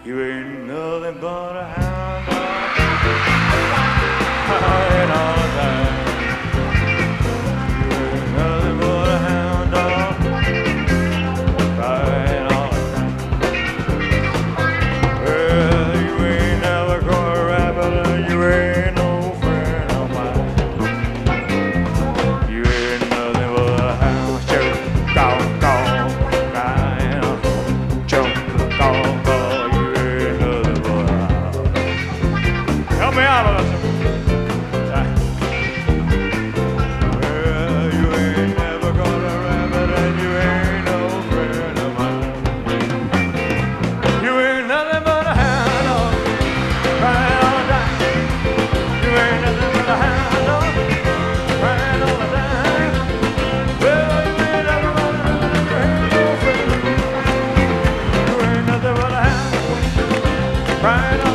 You ain't nothing but a hound dog, crying all the time. You ain't nothing but a hound dog, crying all the time. Well, you ain't never gonna rabbit, and you ain't no friend of mine. You ain't nothing but a hound, shoot, caw, caw, crying, choke, caw, caw. Help me out with this. Well, you ain't never gonna rabbit, and you ain't no friend of mine. You ain't nothing but a hound dog, crying all the time. You ain't nothing but a hound dog, crying all the time. Well, you ain't never gonna rabbit, and you ain't no friend of mine. You ain't nothing but a hound, crying all the time.